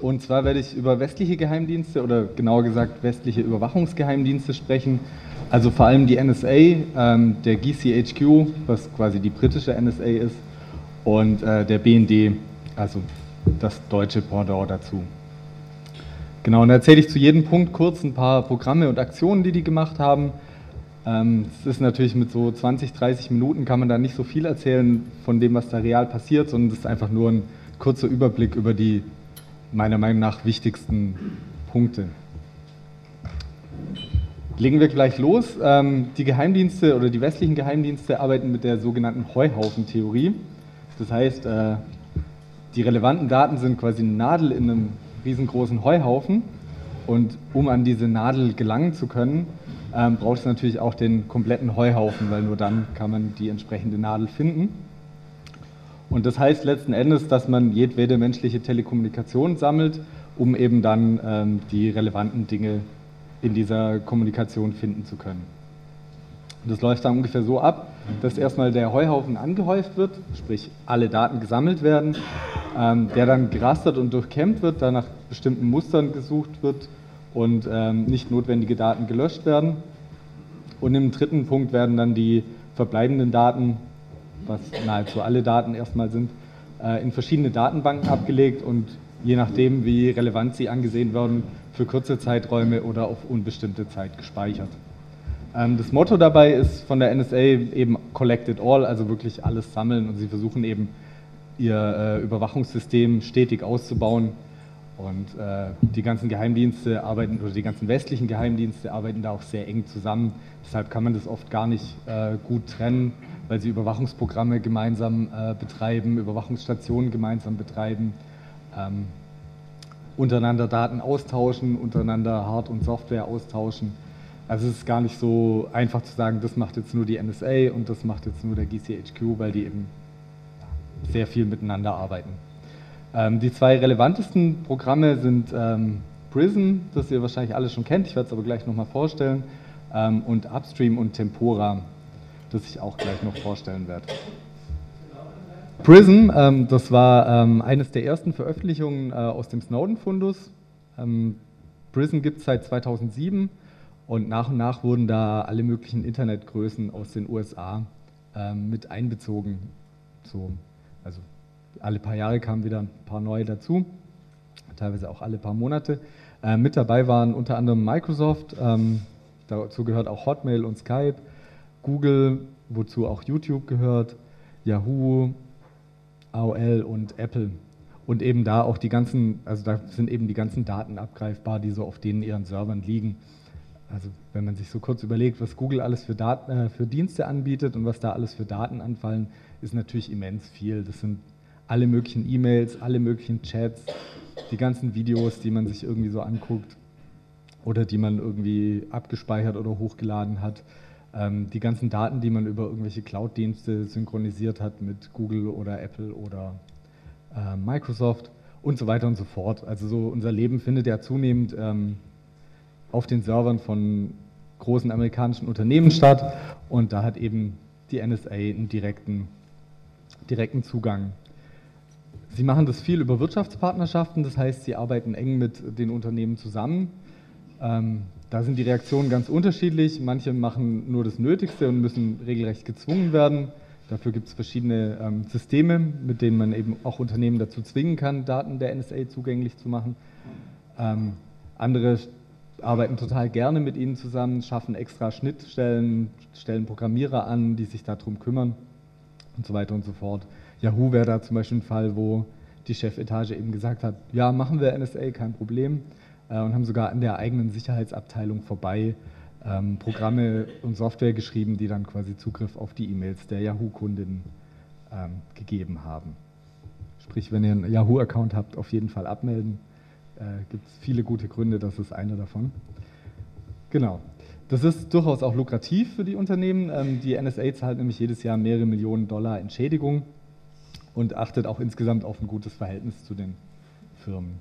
Und zwar werde ich über westliche Geheimdienste oder genauer gesagt westliche Überwachungsgeheimdienste sprechen. Also vor allem die NSA, der GCHQ, was quasi die britische NSA ist, und der BND, also das deutsche Pendant dazu. Genau, und da erzähle ich zu jedem Punkt kurz ein paar Programme und Aktionen, die gemacht haben. Es ist natürlich mit so 20, 30 Minuten kann man da nicht so viel erzählen von dem, was da real passiert, sondern es ist einfach nur ein kurzer Überblick über die meiner Meinung nach wichtigsten Punkte. Legen wir gleich los. Die Geheimdienste oder die westlichen Geheimdienste arbeiten mit der sogenannten Heuhaufen-Theorie. Das heißt, die relevanten Daten sind quasi eine Nadel in einem riesengroßen Heuhaufen und um an diese Nadel gelangen zu können, braucht es natürlich auch den kompletten Heuhaufen, weil nur dann kann man die entsprechende Nadel finden. Und das heißt letzten Endes, dass man jedwede menschliche Telekommunikation sammelt, um eben dann die relevanten Dinge in dieser Kommunikation finden zu können. Und das läuft dann ungefähr so ab, dass erstmal der Heuhaufen angehäuft wird, sprich alle Daten gesammelt werden, der dann gerastert und durchkämmt wird, da nach bestimmten Mustern gesucht wird und nicht notwendige Daten gelöscht werden. Und im dritten Punkt werden dann die verbleibenden Daten, was nahezu alle Daten erstmal sind, in verschiedene Datenbanken abgelegt und je nachdem, wie relevant sie angesehen werden, für kurze Zeiträume oder auf unbestimmte Zeit gespeichert. Das Motto dabei ist von der NSA eben Collect it all, also wirklich alles sammeln, und sie versuchen eben ihr Überwachungssystem stetig auszubauen. Und die ganzen Geheimdienste arbeiten, oder die ganzen westlichen Geheimdienste arbeiten da auch sehr eng zusammen. Deshalb kann man das oft gar nicht gut trennen, weil sie Überwachungsprogramme gemeinsam betreiben, Überwachungsstationen gemeinsam betreiben, untereinander Daten austauschen, untereinander Hard- und Software austauschen. Also es ist gar nicht so einfach zu sagen, das macht jetzt nur die NSA und das macht jetzt nur der GCHQ, weil die eben sehr viel miteinander arbeiten. Die zwei relevantesten Programme sind PRISM, das ihr wahrscheinlich alle schon kennt, ich werde es aber gleich nochmal vorstellen, und Upstream und Tempora, das ich auch gleich noch vorstellen werde. PRISM, das war eines der ersten Veröffentlichungen aus dem Snowden-Fundus. PRISM gibt es seit 2007 und nach wurden da alle möglichen Internetgrößen aus den USA mit einbezogen. So, also alle paar Jahre kamen wieder ein paar neue dazu, teilweise auch alle paar Monate. Mit dabei waren unter anderem Microsoft, dazu gehört auch Hotmail und Skype, Google, wozu auch YouTube gehört, Yahoo, AOL und Apple. Und eben da auch die ganzen, also da sind eben die ganzen Daten abgreifbar, die so auf denen ihren Servern liegen. Also wenn man sich so kurz überlegt, was Google alles für Dienste anbietet und was da alles für Daten anfallen, ist natürlich immens viel. Das sind alle möglichen E-Mails, alle möglichen Chats, die ganzen Videos, die man sich irgendwie so anguckt oder die man irgendwie abgespeichert oder hochgeladen hat, die ganzen Daten, die man über irgendwelche Cloud-Dienste synchronisiert hat mit Google oder Apple oder Microsoft und so weiter und so fort. Also so unser Leben findet ja zunehmend auf den Servern von großen amerikanischen Unternehmen statt und da hat eben die NSA einen direkten Zugang. Sie machen das viel über Wirtschaftspartnerschaften, das heißt, sie arbeiten eng mit den Unternehmen zusammen. Da sind die Reaktionen ganz unterschiedlich. Manche machen nur das Nötigste und müssen regelrecht gezwungen werden. Dafür gibt es verschiedene Systeme, mit denen man eben auch Unternehmen dazu zwingen kann, Daten der NSA zugänglich zu machen. Andere arbeiten total gerne mit ihnen zusammen, schaffen extra Schnittstellen, stellen Programmierer an, die sich darum kümmern und so weiter und so fort. Yahoo wäre da zum Beispiel ein Fall, wo die Chefetage eben gesagt hat, ja, machen wir NSA, kein Problem, und haben sogar an der eigenen Sicherheitsabteilung vorbei Programme und Software geschrieben, die dann quasi Zugriff auf die E-Mails der Yahoo-Kundinnen gegeben haben. Sprich, wenn ihr einen Yahoo-Account habt, auf jeden Fall abmelden. Gibt es viele gute Gründe, das ist einer davon. Genau. Das ist durchaus auch lukrativ für die Unternehmen. Die NSA zahlt nämlich jedes Jahr mehrere Millionen Dollar Entschädigung und achtet auch insgesamt auf ein gutes Verhältnis zu den Firmen.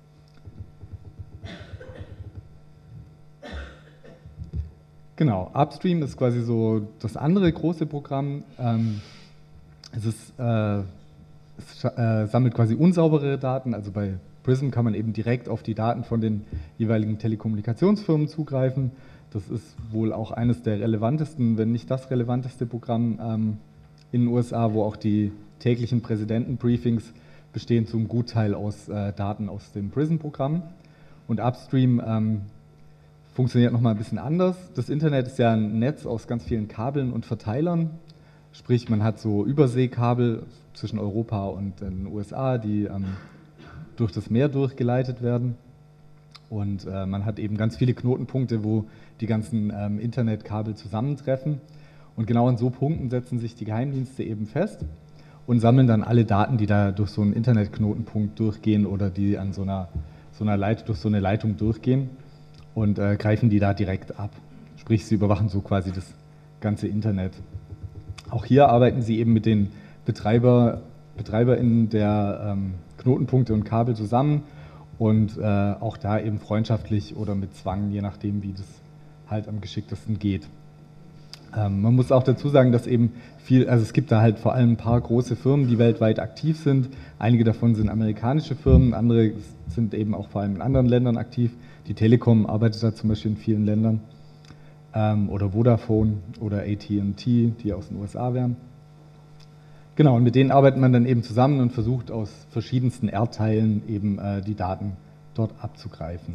Genau, Upstream ist quasi so das andere große Programm. Es sammelt quasi unsaubere Daten, also bei Prism kann man eben direkt auf die Daten von den jeweiligen Telekommunikationsfirmen zugreifen. Das ist wohl auch eines der relevantesten, wenn nicht das relevanteste Programm in den USA, wo auch die täglichen Präsidentenbriefings bestehen zum Gutteil aus Daten aus dem Prism-Programm. Und Upstream funktioniert nochmal ein bisschen anders. Das Internet ist ja ein Netz aus ganz vielen Kabeln und Verteilern. Sprich, man hat so Überseekabel zwischen Europa und den USA, die durch das Meer durchgeleitet werden. Und man hat eben ganz viele Knotenpunkte, wo die ganzen Internetkabel zusammentreffen. Und genau an so Punkten setzen sich die Geheimdienste eben fest und sammeln dann alle Daten, die da durch so einen Internetknotenpunkt durchgehen oder die an durch so eine Leitung durchgehen und greifen die da direkt ab. Sprich, sie überwachen so quasi das ganze Internet. Auch hier arbeiten sie eben mit den BetreiberInnen der Knotenpunkte und Kabel zusammen und auch da eben freundschaftlich oder mit Zwang, je nachdem, wie das halt am geschicktesten geht. Man muss auch dazu sagen, dass eben es gibt da halt vor allem ein paar große Firmen, die weltweit aktiv sind. Einige davon sind amerikanische Firmen, andere sind eben auch vor allem in anderen Ländern aktiv. Die Telekom arbeitet da zum Beispiel in vielen Ländern. Oder Vodafone oder AT&T, die aus den USA wären. Genau, und mit denen arbeitet man dann eben zusammen und versucht aus verschiedensten Erdteilen eben die Daten dort abzugreifen.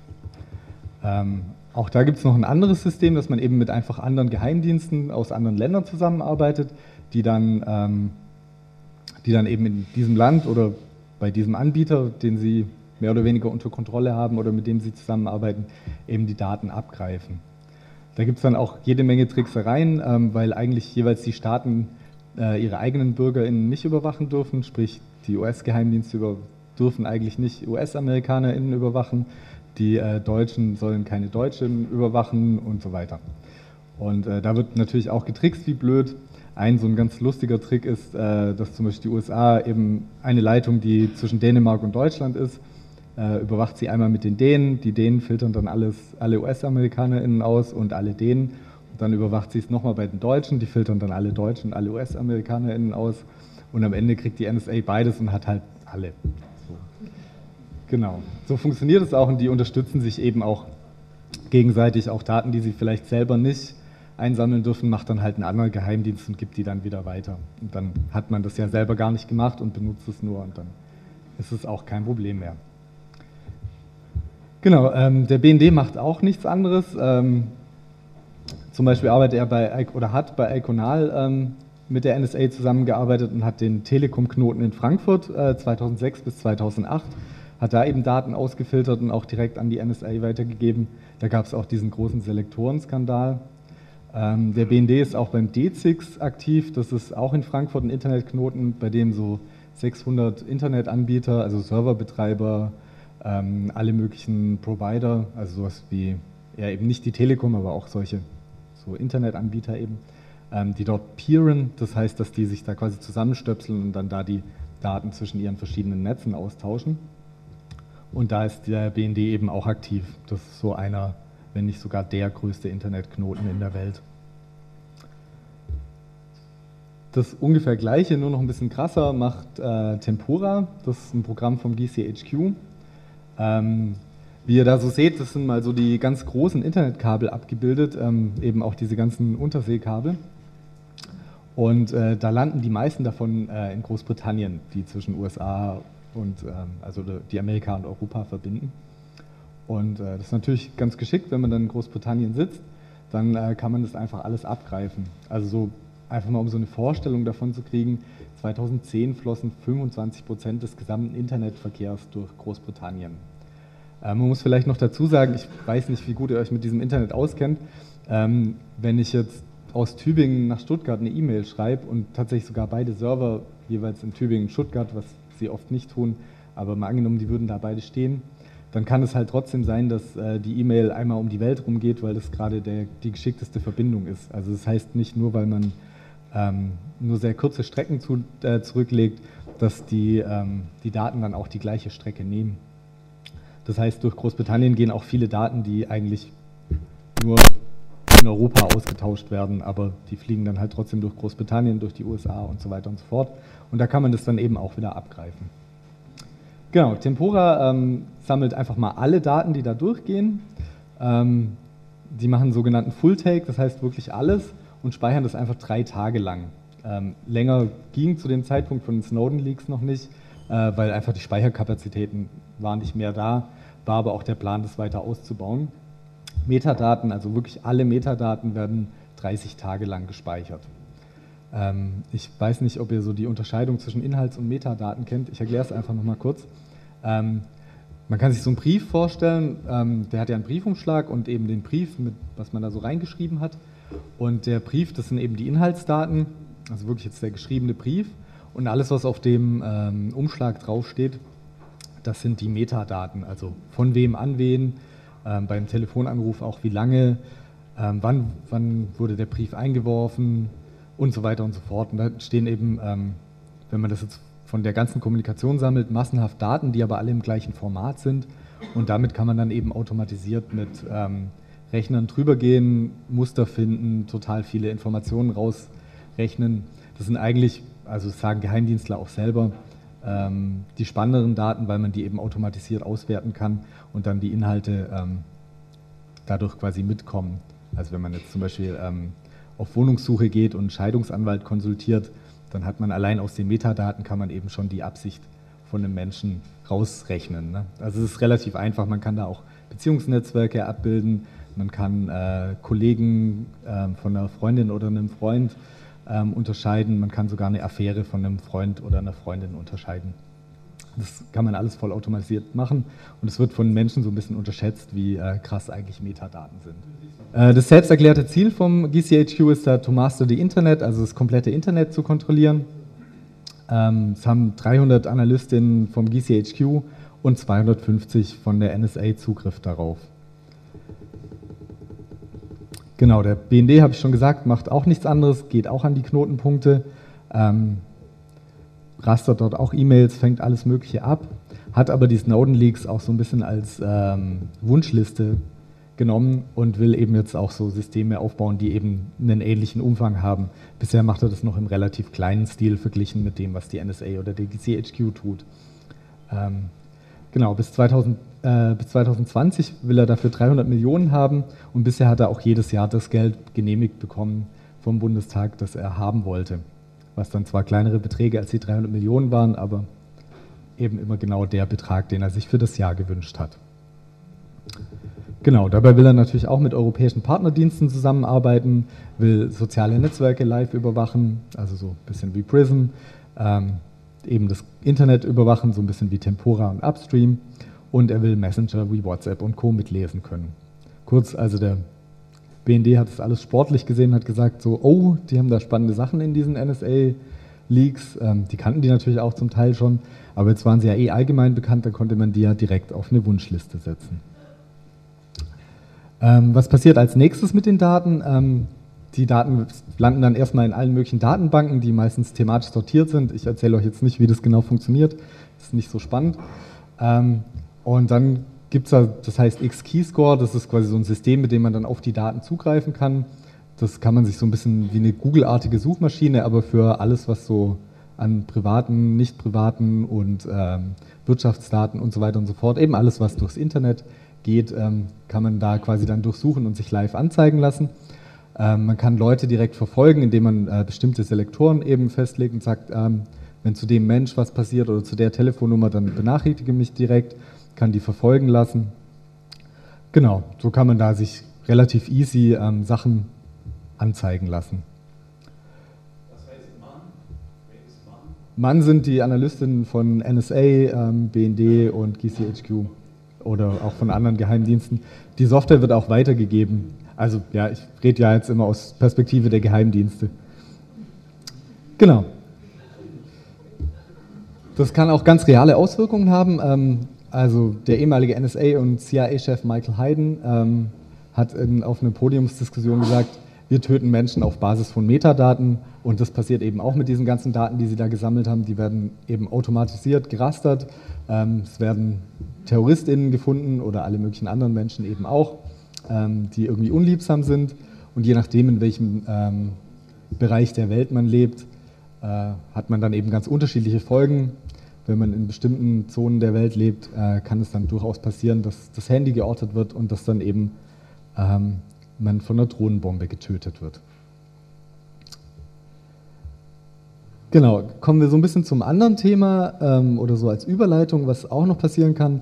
Auch da gibt es noch ein anderes System, dass man eben mit einfach anderen Geheimdiensten aus anderen Ländern zusammenarbeitet, die dann eben in diesem Land oder bei diesem Anbieter, den sie mehr oder weniger unter Kontrolle haben oder mit dem sie zusammenarbeiten, eben die Daten abgreifen. Da gibt es dann auch jede Menge Tricksereien, weil eigentlich jeweils die Staaten ihre eigenen BürgerInnen nicht überwachen dürfen, sprich die US-Geheimdienste dürfen eigentlich nicht US-AmerikanerInnen überwachen, die Deutschen sollen keine Deutschen überwachen und so weiter. Und da wird natürlich auch getrickst wie blöd. So ein ganz lustiger Trick ist, dass zum Beispiel die USA eben eine Leitung, die zwischen Dänemark und Deutschland ist, überwacht sie einmal mit den Dänen. Die Dänen filtern dann alle US-AmerikanerInnen aus und alle Dänen. Und dann überwacht sie es nochmal bei den Deutschen. Die filtern dann alle Deutschen und alle US-AmerikanerInnen aus. Und am Ende kriegt die NSA beides und hat halt alle. So. Genau. So funktioniert es auch und die unterstützen sich eben auch gegenseitig. Auch Daten, die sie vielleicht selber nicht einsammeln dürfen, macht dann halt ein anderer Geheimdienst und gibt die dann wieder weiter. Und dann hat man das ja selber gar nicht gemacht und benutzt es nur und dann ist es auch kein Problem mehr. Genau, der BND macht auch nichts anderes. Zum Beispiel arbeitet er hat bei Iconal mit der NSA zusammengearbeitet und hat den Telekom-Knoten in Frankfurt 2006 bis 2008, hat da eben Daten ausgefiltert und auch direkt an die NSA weitergegeben. Da gab es auch diesen großen Selektorenskandal. Der BND ist auch beim DZIX aktiv, das ist auch in Frankfurt ein Internetknoten, bei dem so 600 Internetanbieter, also Serverbetreiber, alle möglichen Provider, also sowas wie, ja eben nicht die Telekom, aber auch solche so Internetanbieter eben, die dort peeren, das heißt, dass die sich da quasi zusammenstöpseln und dann da die Daten zwischen ihren verschiedenen Netzen austauschen. Und da ist der BND eben auch aktiv. Das ist so einer, wenn nicht sogar der größte Internetknoten in der Welt. Das ungefähr gleiche, nur noch ein bisschen krasser, macht Tempora. Das ist ein Programm vom GCHQ. Wie ihr da so seht, das sind mal so die ganz großen Internetkabel abgebildet, eben auch diese ganzen Unterseekabel. Und da landen die meisten davon in Großbritannien, die zwischen USA und also die Amerika und Europa verbinden. Und das ist natürlich ganz geschickt, wenn man dann in Großbritannien sitzt, dann kann man das einfach alles abgreifen. Also so einfach mal um so eine Vorstellung davon zu kriegen, 2010 flossen 25% des gesamten Internetverkehrs durch Großbritannien. Man muss vielleicht noch dazu sagen, ich weiß nicht, wie gut ihr euch mit diesem Internet auskennt, wenn ich jetzt aus Tübingen nach Stuttgart eine E-Mail schreibe und tatsächlich sogar beide Server jeweils in Tübingen und Stuttgart, was sie oft nicht tun, aber mal angenommen, die würden da beide stehen, dann kann es halt trotzdem sein, dass die E-Mail einmal um die Welt rumgeht, weil das gerade die geschickteste Verbindung ist. Also das heißt nicht nur, weil man nur sehr kurze Strecken zurücklegt, dass die Daten dann auch die gleiche Strecke nehmen. Das heißt, durch Großbritannien gehen auch viele Daten, die eigentlich nur in Europa ausgetauscht werden, aber die fliegen dann halt trotzdem durch Großbritannien, durch die USA und so weiter und so fort. Und da kann man das dann eben auch wieder abgreifen. Genau, Tempora sammelt einfach mal alle Daten, die da durchgehen. Die machen einen sogenannten Full-Take, das heißt wirklich alles, und speichern das einfach 3 Tage lang. Länger ging zu dem Zeitpunkt von den Snowden-Leaks noch nicht, weil einfach die Speicherkapazitäten waren nicht mehr da, war aber auch der Plan, das weiter auszubauen. Metadaten, also wirklich alle Metadaten, werden 30 Tage lang gespeichert. Ich weiß nicht, ob ihr so die Unterscheidung zwischen Inhalts- und Metadaten kennt. Ich erkläre es einfach nochmal kurz. Man kann sich so einen Brief vorstellen, der hat ja einen Briefumschlag und eben den Brief, mit, was man da so reingeschrieben hat. Und der Brief, das sind eben die Inhaltsdaten, also wirklich jetzt der geschriebene Brief. Und alles, was auf dem Umschlag draufsteht, das sind die Metadaten, also von wem an wen, beim Telefonanruf auch wie lange, wann wurde der Brief eingeworfen und so weiter und so fort. Und da stehen eben, wenn man das jetzt von der ganzen Kommunikation sammelt, massenhaft Daten, die aber alle im gleichen Format sind. Und damit kann man dann eben automatisiert mit Rechnern drüber gehen, Muster finden, total viele Informationen rausrechnen. Das sind eigentlich, also das sagen Geheimdienstler auch selber, die spannenderen Daten, weil man die eben automatisiert auswerten kann und dann die Inhalte dadurch quasi mitkommen. Also wenn man jetzt zum Beispiel auf Wohnungssuche geht und einen Scheidungsanwalt konsultiert, dann hat man allein aus den Metadaten kann man eben schon die Absicht von einem Menschen rausrechnen. Ne? Also es ist relativ einfach, man kann da auch Beziehungsnetzwerke abbilden, man kann Kollegen von einer Freundin oder einem Freund unterscheiden, man kann sogar eine Affäre von einem Freund oder einer Freundin unterscheiden. Das kann man alles vollautomatisiert machen und es wird von Menschen so ein bisschen unterschätzt, wie krass eigentlich Metadaten sind. Das selbsterklärte Ziel vom GCHQ ist da to master the Internet, also das komplette Internet zu kontrollieren. Es haben 300 Analystinnen vom GCHQ und 250 von der NSA Zugriff darauf. Genau, der BND, habe ich schon gesagt, macht auch nichts anderes, geht auch an die Knotenpunkte, rastert dort auch E-Mails, fängt alles Mögliche ab, hat aber die Snowden-Leaks auch so ein bisschen als Wunschliste genommen und will eben jetzt auch so Systeme aufbauen, die eben einen ähnlichen Umfang haben. Bisher macht er das noch im relativ kleinen Stil verglichen mit dem, was die NSA oder der GCHQ tut. Genau, bis 2020 will er dafür 300 Millionen haben und bisher hat er auch jedes Jahr das Geld genehmigt bekommen vom Bundestag, das er haben wollte. Was dann zwar kleinere Beträge als die 300 Millionen waren, aber eben immer genau der Betrag, den er sich für das Jahr gewünscht hat. Genau, dabei will er natürlich auch mit europäischen Partnerdiensten zusammenarbeiten, will soziale Netzwerke live überwachen, also so ein bisschen wie Prism, eben das Internet überwachen, so ein bisschen wie Tempora und Upstream, und er will Messenger wie WhatsApp und Co. mitlesen können. Kurz, also der BND hat das alles sportlich gesehen, hat gesagt so, oh, die haben da spannende Sachen in diesen NSA-Leaks, die kannten die natürlich auch zum Teil schon, aber jetzt waren sie ja eh allgemein bekannt, da konnte man die ja direkt auf eine Wunschliste setzen. Was passiert als nächstes mit den Daten? Die Daten landen dann erstmal in allen möglichen Datenbanken, die meistens thematisch sortiert sind. Ich erzähle euch jetzt nicht, wie das genau funktioniert, das ist nicht so spannend. Und dann gibt es da, das heißt X-Keyscore, das ist quasi so ein System, mit dem man dann auf die Daten zugreifen kann. Das kann man sich so ein bisschen wie eine Google-artige Suchmaschine, aber für alles, was so an privaten, nicht privaten und Wirtschaftsdaten und so weiter und so fort, eben alles, was durchs Internet geht, kann man da quasi dann durchsuchen und sich live anzeigen lassen. Man kann Leute direkt verfolgen, indem man bestimmte Selektoren eben festlegt und sagt, wenn zu dem Mensch was passiert oder zu der Telefonnummer, dann benachrichtige mich direkt, kann die verfolgen lassen. Genau, so kann man da sich relativ easy Sachen anzeigen lassen. Was heißt Mann? Wer ist Mann? Mann sind die Analystinnen von NSA, BND und GCHQ. Oder auch von anderen Geheimdiensten. Die Software wird auch weitergegeben. Also ja, ich rede ja jetzt immer aus Perspektive der Geheimdienste. Genau. Das kann auch ganz reale Auswirkungen haben. Also der ehemalige NSA- und CIA-Chef Michael Hayden hat auf einer Podiumsdiskussion gesagt, wir töten Menschen auf Basis von Metadaten und das passiert eben auch mit diesen ganzen Daten, die sie da gesammelt haben. Die werden eben automatisiert gerastert. Es werden TerroristInnen gefunden oder alle möglichen anderen Menschen eben auch, die irgendwie unliebsam sind. Und je nachdem, in welchem Bereich der Welt man lebt, hat man dann eben ganz unterschiedliche Folgen. wenn man in bestimmten Zonen der Welt lebt, kann es dann durchaus passieren, dass das Handy geortet wird und dass dann eben man von einer Drohnenbombe getötet wird. Genau, kommen wir so ein bisschen zum anderen Thema oder so als Überleitung, was auch noch passieren kann.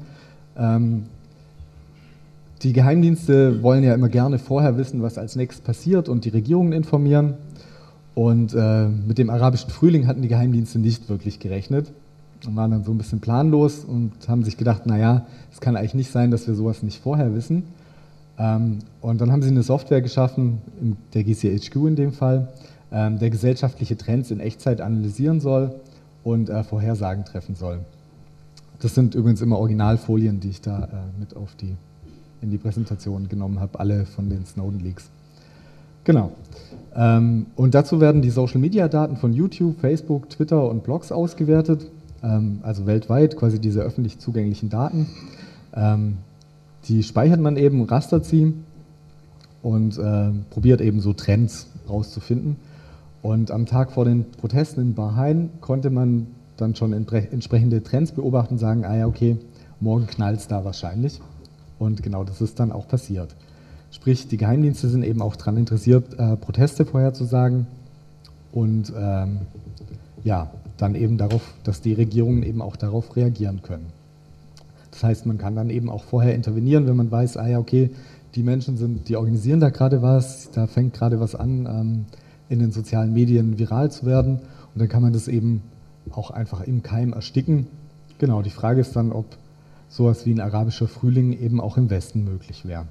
Die Geheimdienste wollen ja immer gerne vorher wissen, was als nächstes passiert und die Regierungen informieren. Und mit dem arabischen Frühling hatten die Geheimdienste nicht wirklich gerechnet und waren dann so ein bisschen planlos und haben sich gedacht, naja, es kann eigentlich nicht sein, dass wir sowas nicht vorher wissen. Und dann haben sie eine Software geschaffen, der GCHQ in dem Fall, der gesellschaftliche Trends in Echtzeit analysieren soll und Vorhersagen treffen soll. Das sind übrigens immer Originalfolien, die ich da mit in die Präsentation genommen habe, alle von den Snowden-Leaks. Genau. Und dazu werden die Social-Media-Daten von YouTube, Facebook, Twitter und Blogs ausgewertet, also weltweit, quasi diese öffentlich zugänglichen Daten. Die speichert man eben, rastert sie und probiert eben so Trends rauszufinden. Und am Tag vor den Protesten in Bahrain konnte man dann schon entsprechende Trends beobachten und sagen, ah ja, okay, morgen knallt es da wahrscheinlich. Und genau das ist dann auch passiert. Sprich, die Geheimdienste sind eben auch daran interessiert, Proteste vorherzusagen und ja, dann eben darauf, dass die Regierungen eben auch darauf reagieren können. Das heißt, man kann dann eben auch vorher intervenieren, wenn man weiß, ah ja, okay, die Menschen die organisieren da gerade was, da fängt gerade was an, in den sozialen Medien viral zu werden und dann kann man das eben auch einfach im Keim ersticken. Genau, die Frage ist dann, ob sowas wie ein arabischer Frühling eben auch im Westen möglich wäre.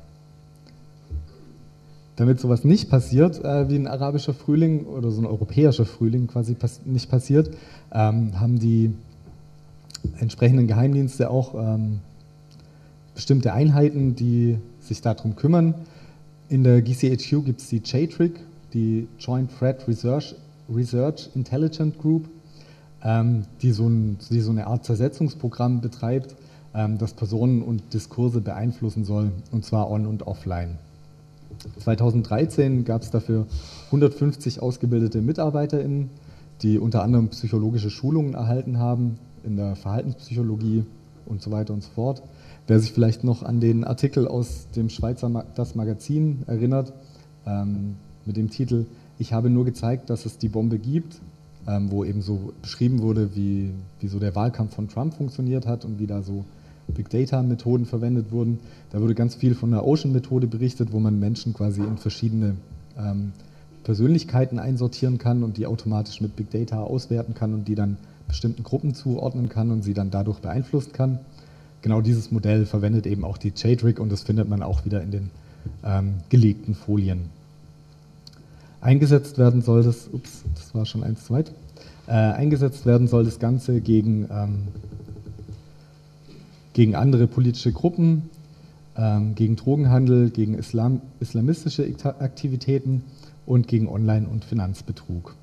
Damit sowas nicht passiert, wie ein arabischer Frühling oder so ein europäischer Frühling quasi nicht passiert, haben die entsprechenden Geheimdienste auch bestimmte Einheiten, die sich darum kümmern. In der GCHQ gibt es die JTRIG, die Joint Threat Research Intelligence Group, die so eine Art Zersetzungsprogramm betreibt, das Personen und Diskurse beeinflussen soll, und zwar on- und offline. 2013 gab es dafür 150 ausgebildete MitarbeiterInnen, die unter anderem psychologische Schulungen erhalten haben, in der Verhaltenspsychologie und so weiter und so fort. Wer sich vielleicht noch an den Artikel aus dem Schweizer Das Magazin erinnert, mit dem Titel „Ich habe nur gezeigt, dass es die Bombe gibt", wo eben so beschrieben wurde, wie so der Wahlkampf von Trump funktioniert hat und wie da so Big Data-Methoden verwendet wurden. Da wurde ganz viel von der Ocean-Methode berichtet, wo man Menschen quasi in verschiedene Persönlichkeiten einsortieren kann und die automatisch mit Big Data auswerten kann und die dann bestimmten Gruppen zuordnen kann und sie dann dadurch beeinflussen kann. Genau dieses Modell verwendet eben auch die JTRIG und das findet man auch wieder in den gelegten Folien. Eingesetzt werden soll das, das war schon eins zu weit, eingesetzt werden soll das Ganze gegen andere politische Gruppen, gegen Drogenhandel, gegen islamistische Aktivitäten und gegen Online- und Finanzbetrug.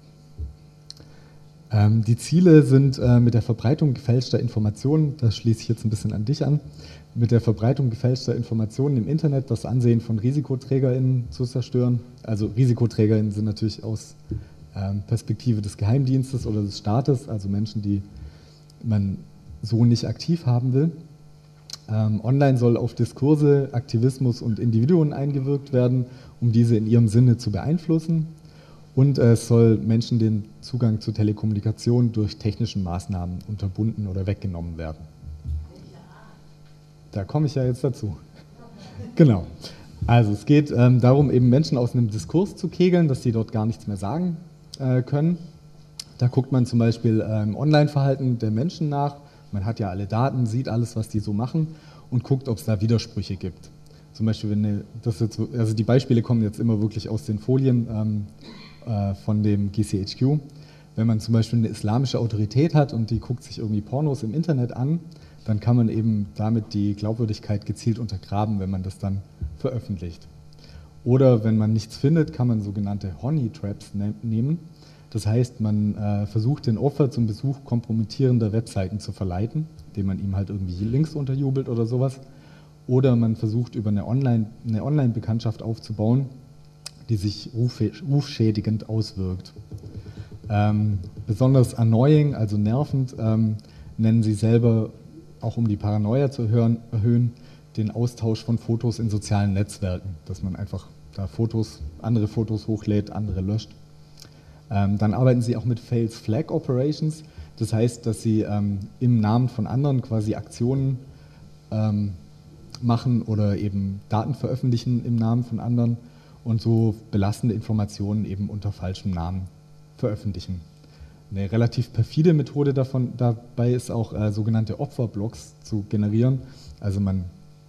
Die Ziele sind mit der Verbreitung gefälschter Informationen, das schließe ich jetzt ein bisschen an dich an, mit der Verbreitung gefälschter Informationen im Internet das Ansehen von RisikoträgerInnen zu zerstören. Also RisikoträgerInnen sind natürlich aus Perspektive des Geheimdienstes oder des Staates, also Menschen, die man so nicht aktiv haben will. Online soll auf Diskurse, Aktivismus und Individuen eingewirkt werden, um diese in ihrem Sinne zu beeinflussen. Und es soll Menschen den Zugang zur Telekommunikation durch technische Maßnahmen unterbunden oder weggenommen werden. Da komme ich ja jetzt dazu. Genau. Also es geht darum, eben Menschen aus einem Diskurs zu kegeln, dass sie dort gar nichts mehr sagen können. Da guckt man zum Beispiel im Online-Verhalten der Menschen nach. Man hat ja alle Daten, sieht alles, was die so machen und guckt, ob es da Widersprüche gibt. Zum Beispiel, also die Beispiele kommen jetzt immer wirklich aus den Folien von dem GCHQ. Wenn man zum Beispiel eine islamische Autorität hat und die guckt sich irgendwie Pornos im Internet an, dann kann man eben damit die Glaubwürdigkeit gezielt untergraben, wenn man das dann veröffentlicht. Oder wenn man nichts findet, kann man sogenannte Honey Traps nehmen. Das heißt, man versucht den Opfer zum Besuch kompromittierender Webseiten zu verleiten, indem man ihm halt irgendwie Links unterjubelt oder sowas. Oder man versucht über eine Online-Bekanntschaft aufzubauen, die sich rufschädigend auswirkt. Besonders annoying, also nervend, nennen sie selber, auch um die Paranoia zu erhöhen, den Austausch von Fotos in sozialen Netzwerken, dass man einfach da andere Fotos hochlädt, andere löscht. Dann arbeiten sie auch mit False Flag Operations, das heißt, dass sie im Namen von anderen quasi Aktionen machen oder eben Daten veröffentlichen im Namen von anderen und so belastende Informationen eben unter falschem Namen veröffentlichen. Eine relativ perfide Methode dabei ist auch sogenannte Opferblocks zu generieren. Also man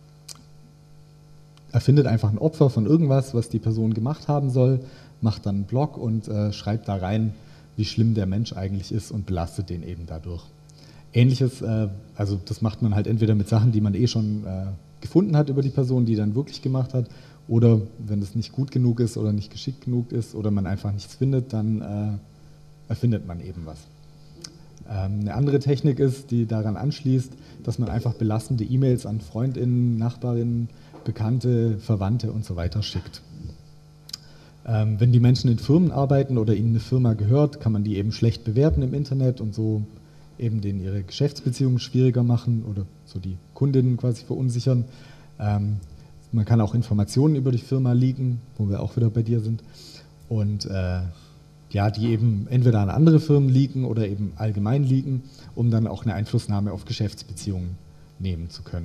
erfindet einfach ein Opfer von irgendwas, was die Person gemacht haben soll, macht dann einen Blog und schreibt da rein, wie schlimm der Mensch eigentlich ist und belastet den eben dadurch. Ähnliches, also das macht man halt entweder mit Sachen, die man schon gefunden hat über die Person, die dann wirklich gemacht hat, oder wenn es nicht gut genug ist oder nicht geschickt genug ist oder man einfach nichts findet, dann erfindet man eben was. Eine andere Technik ist, die daran anschließt, dass man einfach belastende E-Mails an Freundinnen, Nachbarinnen, Bekannte, Verwandte und so weiter schickt. Wenn die Menschen in Firmen arbeiten oder ihnen eine Firma gehört, kann man die eben schlecht bewerten im Internet und so eben denen ihre Geschäftsbeziehungen schwieriger machen oder so die Kundinnen quasi verunsichern. Man kann auch Informationen über die Firma leaken, wo wir auch wieder bei dir sind. Und die eben entweder an andere Firmen leaken oder eben allgemein leaken, um dann auch eine Einflussnahme auf Geschäftsbeziehungen nehmen zu können.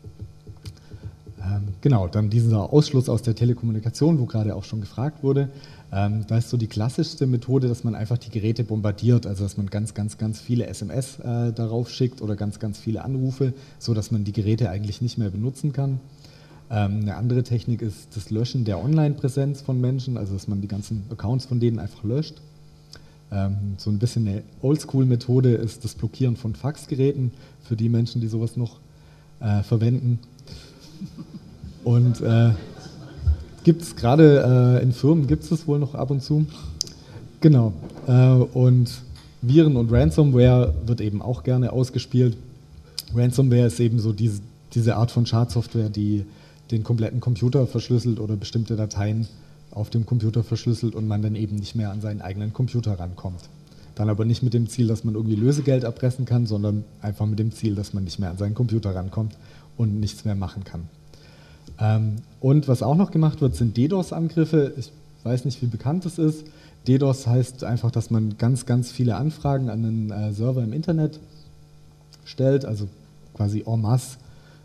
Genau, dann dieser Ausschluss aus der Telekommunikation, wo gerade auch schon gefragt wurde. Da ist so die klassischste Methode, dass man einfach die Geräte bombardiert, also dass man ganz viele SMS darauf schickt oder ganz viele Anrufe, sodass man die Geräte eigentlich nicht mehr benutzen kann. Eine andere Technik ist das Löschen der Online-Präsenz von Menschen, also dass man die ganzen Accounts von denen einfach löscht. So ein bisschen eine Oldschool-Methode ist das Blockieren von Faxgeräten für die Menschen, die sowas noch verwenden. Und gibt es gerade in Firmen, gibt es das wohl noch ab und zu. Genau. Und Viren und Ransomware wird eben auch gerne ausgespielt. Ransomware ist eben so diese Art von Schadsoftware, die den kompletten Computer verschlüsselt oder bestimmte Dateien auf dem Computer verschlüsselt und man dann eben nicht mehr an seinen eigenen Computer rankommt. Dann aber nicht mit dem Ziel, dass man irgendwie Lösegeld erpressen kann, sondern einfach mit dem Ziel, dass man nicht mehr an seinen Computer rankommt und nichts mehr machen kann. Und was auch noch gemacht wird, sind DDoS-Angriffe. Ich weiß nicht, wie bekannt das ist. DDoS heißt einfach, dass man ganz viele Anfragen an einen Server im Internet stellt, also quasi en masse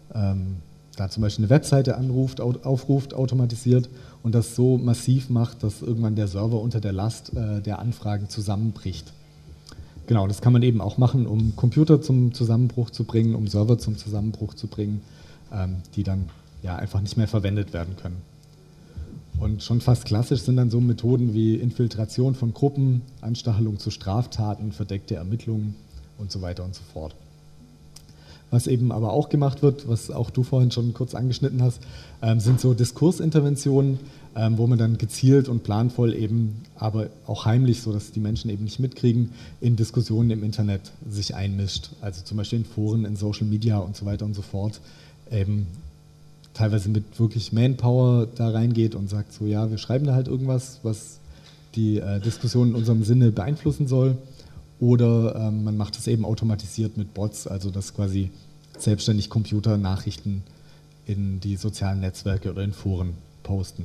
da zum Beispiel eine Webseite aufruft, automatisiert und das so massiv macht, dass irgendwann der Server unter der Last der Anfragen zusammenbricht. Genau, das kann man eben auch machen, um Computer zum Zusammenbruch zu bringen, um Server zum Zusammenbruch zu bringen, die dann einfach nicht mehr verwendet werden können. Und schon fast klassisch sind dann so Methoden wie Infiltration von Gruppen, Anstachelung zu Straftaten, verdeckte Ermittlungen und so weiter und so fort. Was eben aber auch gemacht wird, was auch du vorhin schon kurz angeschnitten hast, sind so Diskursinterventionen, wo man dann gezielt und planvoll eben, aber auch heimlich, sodass die Menschen eben nicht mitkriegen, in Diskussionen im Internet sich einmischt. Also zum Beispiel in Foren, in Social Media und so weiter und so fort. Eben teilweise mit wirklich Manpower da reingeht und sagt so, ja, wir schreiben da halt irgendwas, was die Diskussion in unserem Sinne beeinflussen soll. Oder man macht es eben automatisiert mit Bots, also dass quasi selbstständig Computer Nachrichten in die sozialen Netzwerke oder in Foren posten.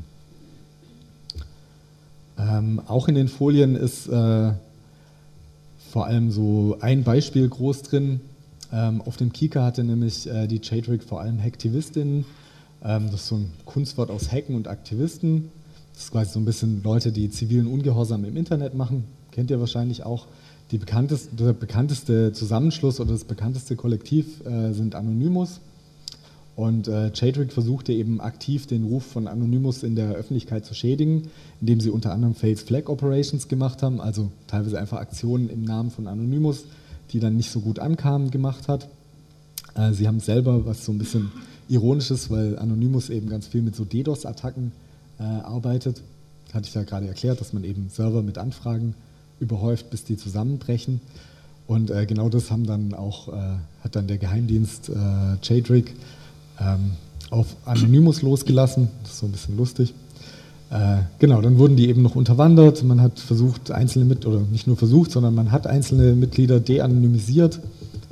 Auch in den Folien ist vor allem so ein Beispiel groß drin. Auf dem Kika hatte nämlich die Chatrick vor allem Hacktivistinnen. Das ist so ein Kunstwort aus Hacken und Aktivisten. Das ist quasi so ein bisschen Leute, die zivilen Ungehorsam im Internet machen. Kennt ihr wahrscheinlich auch. Der bekannteste Zusammenschluss oder das bekannteste Kollektiv sind Anonymous. Und Chatrick versuchte eben aktiv den Ruf von Anonymous in der Öffentlichkeit zu schädigen, indem sie unter anderem False Flag Operations gemacht haben, also teilweise einfach Aktionen im Namen von Anonymous, die dann nicht so gut ankamen, gemacht hat. Sie haben selber was so ein bisschen Ironisches, weil Anonymous eben ganz viel mit so DDoS-Attacken arbeitet. Hatte ich ja gerade erklärt, dass man eben Server mit Anfragen überhäuft, bis die zusammenbrechen. Und genau das hat dann der Geheimdienst Chatrick auf Anonymous losgelassen. Das ist so ein bisschen lustig. Genau, dann wurden die eben noch unterwandert. Man hat versucht, sondern man hat einzelne Mitglieder de-anonymisiert,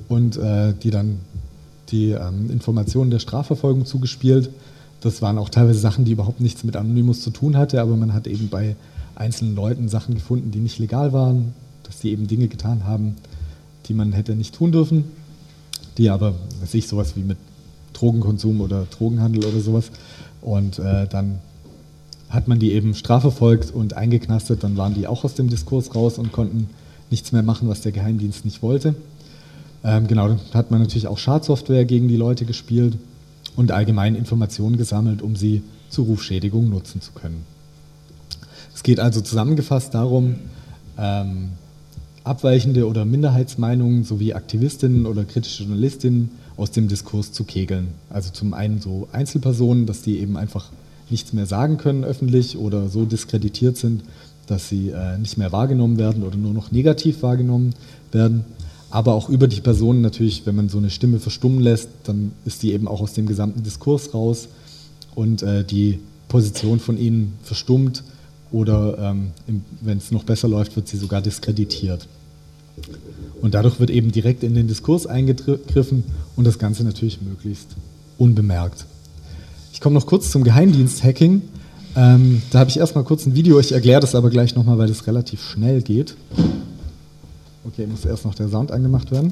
und die dann die Informationen der Strafverfolgung zugespielt. Das waren auch teilweise Sachen, die überhaupt nichts mit Anonymous zu tun hatten, aber man hat eben bei einzelnen Leuten Sachen gefunden, die nicht legal waren, dass die eben Dinge getan haben, die man hätte nicht tun dürfen, die aber, weiß ich, sowas wie mit Drogenkonsum oder Drogenhandel oder sowas. Und dann hat man die eben strafverfolgt und eingeknastet, dann waren die auch aus dem Diskurs raus und konnten nichts mehr machen, was der Geheimdienst nicht wollte. Genau, dann hat man natürlich auch Schadsoftware gegen die Leute gespielt und allgemein Informationen gesammelt, um sie zur Rufschädigung nutzen zu können. Es geht also zusammengefasst darum, abweichende oder Minderheitsmeinungen sowie Aktivistinnen oder kritische Journalistinnen aus dem Diskurs zu kegeln. Also zum einen so Einzelpersonen, dass die eben einfach nichts mehr sagen können öffentlich oder so diskreditiert sind, dass sie nicht mehr wahrgenommen werden oder nur noch negativ wahrgenommen werden. Aber auch über die Personen natürlich, wenn man so eine Stimme verstummen lässt, dann ist die eben auch aus dem gesamten Diskurs raus und die Position von ihnen verstummt oder wenn es noch besser läuft, wird sie sogar diskreditiert. Und dadurch wird eben direkt in den Diskurs eingegriffen und das Ganze natürlich möglichst unbemerkt. Ich komme noch kurz zum Geheimdienst-Hacking. Da habe ich erstmal kurz ein Video, ich erkläre das aber gleich nochmal, weil das relativ schnell geht. Okay, muss erst noch der Sound angemacht werden.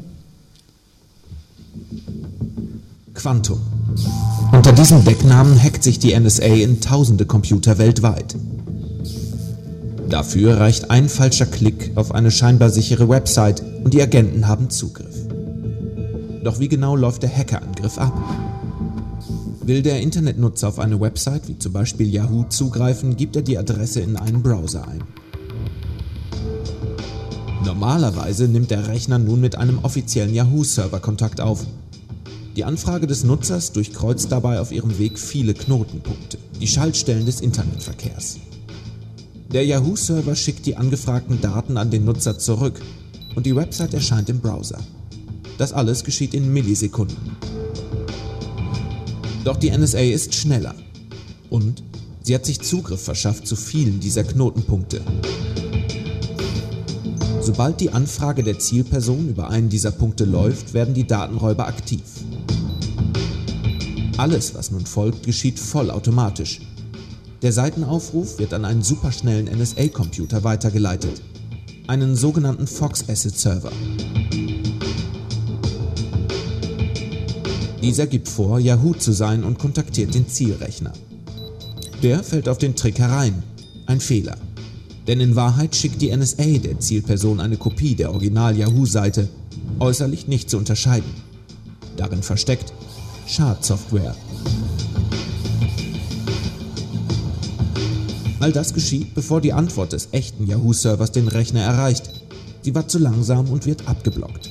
Quantum. Unter diesem Decknamen hackt sich die NSA in tausende Computer weltweit. Dafür reicht ein falscher Klick auf eine scheinbar sichere Website und die Agenten haben Zugriff. Doch wie genau läuft der Hackerangriff ab? Will der Internetnutzer auf eine Website, wie zum Beispiel Yahoo, zugreifen, gibt er die Adresse in einen Browser ein. Normalerweise nimmt der Rechner nun mit einem offiziellen Yahoo-Server Kontakt auf. Die Anfrage des Nutzers durchkreuzt dabei auf ihrem Weg viele Knotenpunkte, die Schaltstellen des Internetverkehrs. Der Yahoo-Server schickt die angefragten Daten an den Nutzer zurück und die Website erscheint im Browser. Das alles geschieht in Millisekunden. Doch die NSA ist schneller und sie hat sich Zugriff verschafft zu vielen dieser Knotenpunkte. Sobald die Anfrage der Zielperson über einen dieser Punkte läuft, werden die Datenräuber aktiv. Alles, was nun folgt, geschieht vollautomatisch. Der Seitenaufruf wird an einen superschnellen NSA-Computer weitergeleitet, einen sogenannten Fox Asset Server. Dieser gibt vor, Yahoo zu sein und kontaktiert den Zielrechner. Der fällt auf den Trick herein, ein Fehler. Denn in Wahrheit schickt die NSA der Zielperson eine Kopie der Original-Yahoo-Seite, äußerlich nicht zu unterscheiden. Darin versteckt Schadsoftware. All das geschieht, bevor die Antwort des echten Yahoo-Servers den Rechner erreicht. Sie war zu langsam und wird abgeblockt.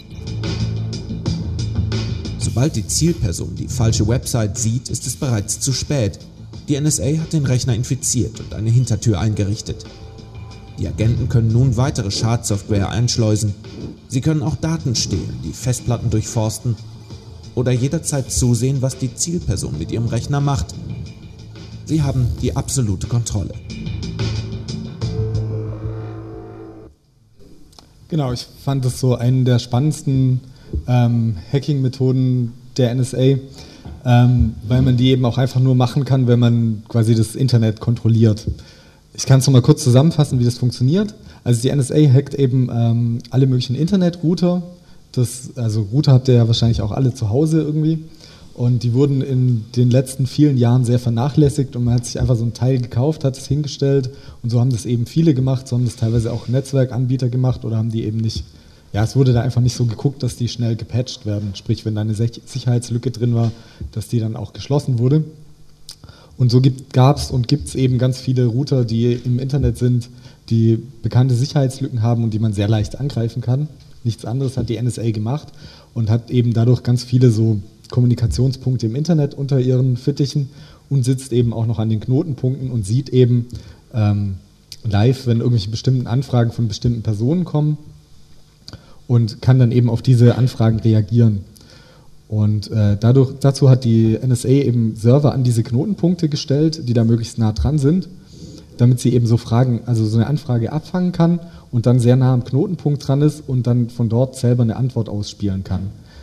Sobald die Zielperson die falsche Website sieht, ist es bereits zu spät. Die NSA hat den Rechner infiziert und eine Hintertür eingerichtet. Die Agenten können nun weitere Schadsoftware einschleusen. Sie können auch Daten stehlen, die Festplatten durchforsten oder jederzeit zusehen, was die Zielperson mit ihrem Rechner macht. Sie haben die absolute Kontrolle. Genau, ich fand das so einen der spannendsten Hacking-Methoden der NSA, weil man die eben auch einfach nur machen kann, wenn man quasi das Internet kontrolliert. Ich kann es nochmal kurz zusammenfassen, wie das funktioniert. Also die NSA hackt eben alle möglichen Internetrouter. Also Router habt ihr ja wahrscheinlich auch alle zu Hause irgendwie. Und die wurden in den letzten vielen Jahren sehr vernachlässigt und man hat sich einfach so ein Teil gekauft, hat es hingestellt und so haben das eben viele gemacht. So haben das teilweise auch Netzwerkanbieter gemacht oder haben die eben nicht, ja, es wurde da einfach nicht so geguckt, dass die schnell gepatcht werden. Sprich, wenn da eine Sicherheitslücke drin war, dass die dann auch geschlossen wurde. Und so gab es und gibt es eben ganz viele Router, die im Internet sind, die bekannte Sicherheitslücken haben und die man sehr leicht angreifen kann. Nichts anderes hat die NSA gemacht und hat eben dadurch ganz viele so Kommunikationspunkte im Internet unter ihren Fittichen und sitzt eben auch noch an den Knotenpunkten und sieht eben live, wenn irgendwelche bestimmten Anfragen von bestimmten Personen kommen und kann dann eben auf diese Anfragen reagieren. Und dazu hat die NSA eben Server an diese Knotenpunkte gestellt, die da möglichst nah dran sind, damit sie eben so Fragen, also so eine Anfrage abfangen kann und dann sehr nah am Knotenpunkt dran ist und dann von dort selber eine Antwort ausspielen kann.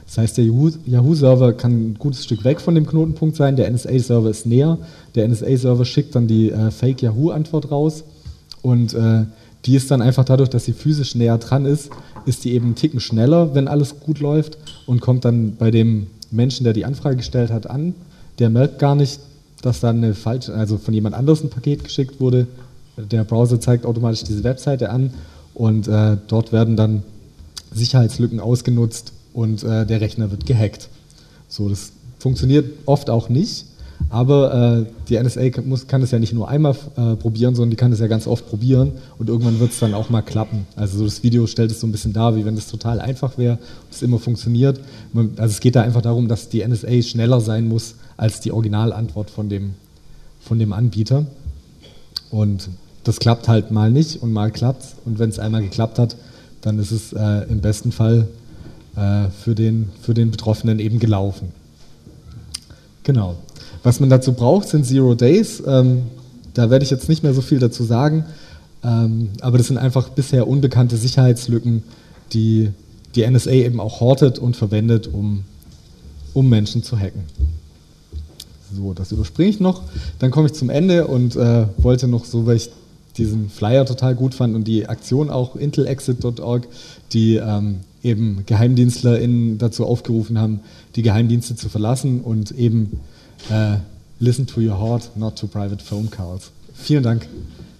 Das heißt, der Yahoo-Server kann ein gutes Stück weg von dem Knotenpunkt sein, der NSA-Server ist näher. Der NSA-Server schickt dann die Fake-Yahoo-Antwort raus und die ist dann einfach dadurch, dass sie physisch näher dran ist die eben einen Ticken schneller, wenn alles gut läuft und kommt dann bei dem Menschen, der die Anfrage gestellt hat, an. Der merkt gar nicht, dass dann also von jemand anderes ein Paket geschickt wurde. Der Browser zeigt automatisch diese Webseite an und dort werden dann Sicherheitslücken ausgenutzt und der Rechner wird gehackt. So, das funktioniert oft auch nicht, aber die NSA kann das ja nicht nur einmal probieren, sondern die kann das ja ganz oft probieren und irgendwann wird es dann auch mal klappen. Also so das Video stellt es so ein bisschen dar, wie wenn das total einfach wäre und es immer funktioniert. Also es geht da einfach darum, dass die NSA schneller sein muss als die Originalantwort von dem Anbieter. Und das klappt halt mal nicht und mal klappt's. Und wenn es einmal geklappt hat, dann ist es im besten Fall für den Betroffenen eben gelaufen. Genau. Was man dazu braucht, sind Zero Days. Da werde ich jetzt nicht mehr so viel dazu sagen, aber das sind einfach bisher unbekannte Sicherheitslücken, die die NSA eben auch hortet und verwendet, um Menschen zu hacken. So, das überspringe ich noch. Dann komme ich zum Ende und wollte noch so, weil ich diesen Flyer total gut fand und die Aktion auch intelexit.org, die eben GeheimdienstlerInnen dazu aufgerufen haben, die Geheimdienste zu verlassen und eben listen to your heart, not to private phone calls. Vielen Dank.